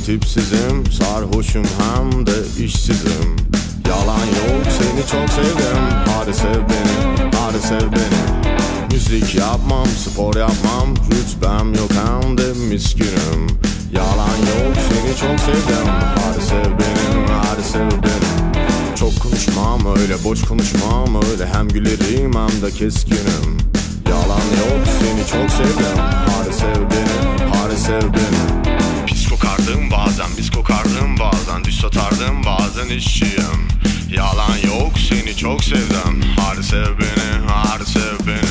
tipsizim, sarhoşum hem de işsizim. Yalan yok, seni çok sevdim. Hadi sev beni, hadi sev beni. Müzik yapmam, spor yapmam, rütbem yok hem de miskinim. Yalan yok, seni çok sevdim. Hadi sev beni, hadi sev beni. Çok konuşmam öyle, boş konuşmam öyle. Hem gülerim hem de keskinim. Yalan yok, seni çok sevdim. Hadi sev beni, hadi sev beni. Pis kokardım bazen, biz kokardım bazen. Düş satardım bazen işçiyim. Yalan yok, seni çok sevdim. Hadi sev beni, hadi sev beni.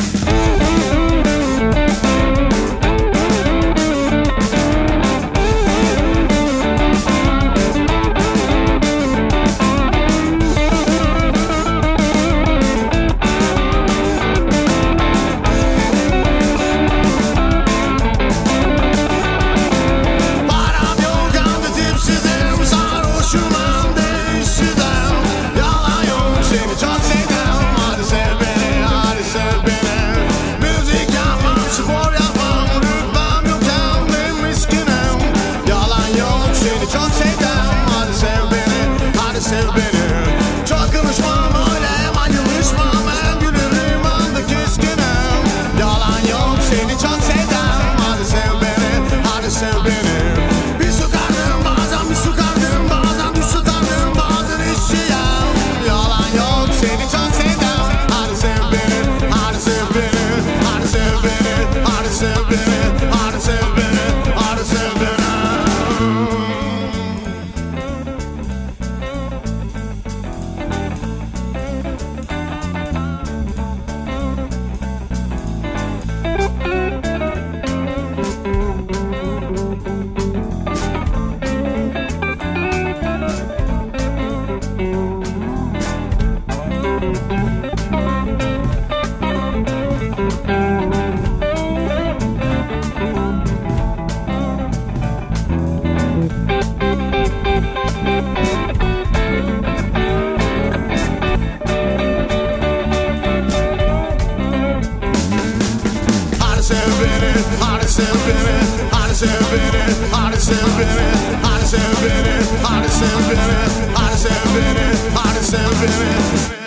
Hadi sev beni, hadi sev beni, hadi sev beni, hadi sev beni, hadi sev beni, hadi sev beni, hadi sev beni.